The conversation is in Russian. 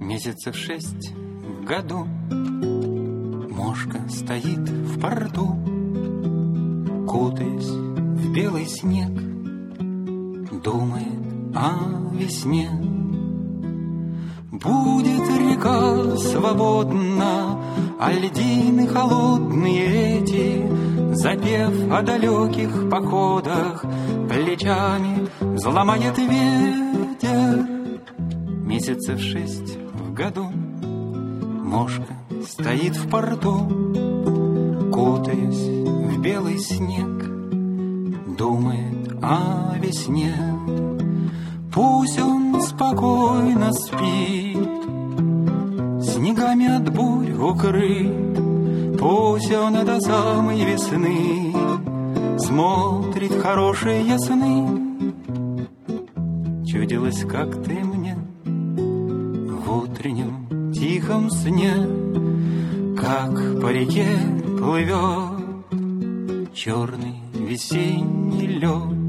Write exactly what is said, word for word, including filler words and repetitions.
Месяцев шесть в году Мошка стоит в порту, кутаясь в белый снег, думает о весне. Будет река свободна, а льдины холодные эти, запев о далеких походах, плечами взломает ветер. Месяцев шесть в году Мошка стоит в порту, кутаясь в белый снег, думает о весне. Пусть он спокойно спит, снегами от бурь укрыт, пусть он до самой весны смотрит хорошие сны. Чудилось, как ты мне в утреннем тихом сне, как по реке плывет черный весенний лед.